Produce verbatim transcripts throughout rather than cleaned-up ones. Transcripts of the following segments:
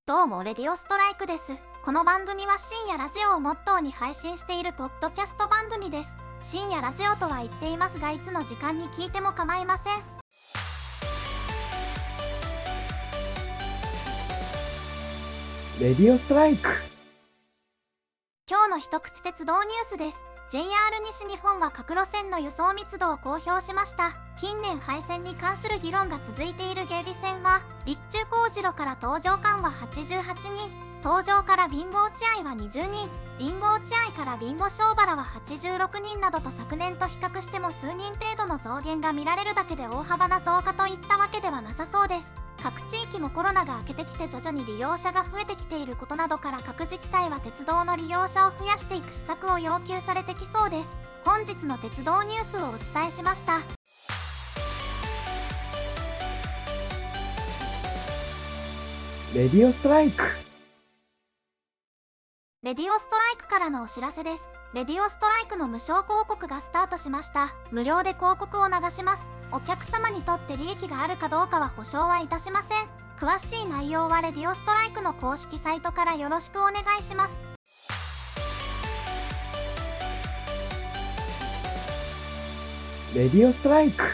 どうもレディオストライクです。この番組は深夜ラジオをモットーに配信しているポッドキャスト番組です。深夜ラジオとは言っていますが、いつの時間に聞いても構いません。 レディオストライク。 今日の一口鉄道ニュースです。 ジェイアール 西日本は各路線の輸送密度を公表しました。近年廃線に関する議論が続いている芸備線は、備中神路から東上間ははちじゅうはちにん、東上から備後落合はにじゅうにん、備後落合から備後庄原ははちじゅうろくにんなどと、昨年と比較しても数人程度の増減が見られるだけで大幅な増加といったわけではなさそうです。各地域もコロナが明けてきて徐々に利用者が増えてきていることなどから、各自治体は鉄道の利用者を増やしていく施策を要求されてきそうです。本日の鉄道ニュースをお伝えしました。 レディオストライク。 レディオストライクからのお知らせです。レディオストライクの無償広告がスタートしました。無料で広告を流します。お客様にとって利益があるかどうかは保証はいたしません。詳しい内容はレディオストライクの公式サイトからよろしくお願いします。 レディオストライク。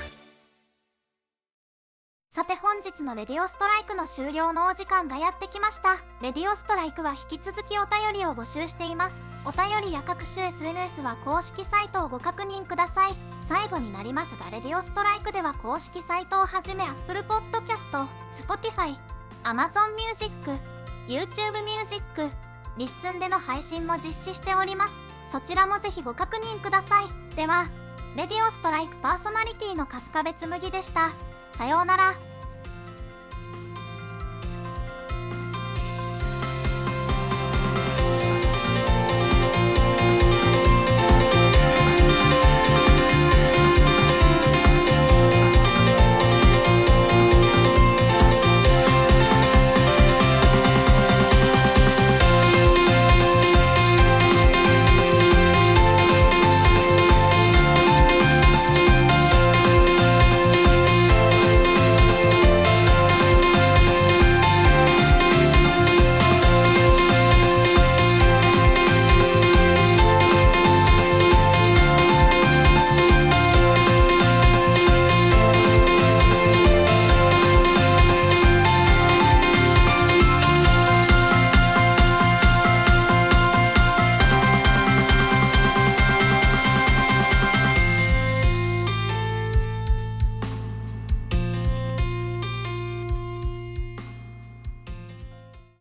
さて、本日のレディオストライクの終了のお時間がやってきました。レディオストライクは引き続きお便りを募集しています。お便りや各種 エスエヌエス は公式サイトをご確認ください。最後になりますが、レディオストライクでは公式サイトをはじめ Apple Podcast、Spotify、Amazon Music、YouTube Music、リッスンでの配信も実施しております。そちらもぜひご確認ください。では、レディオストライクパーソナリティの春日部紬でした。さようなら。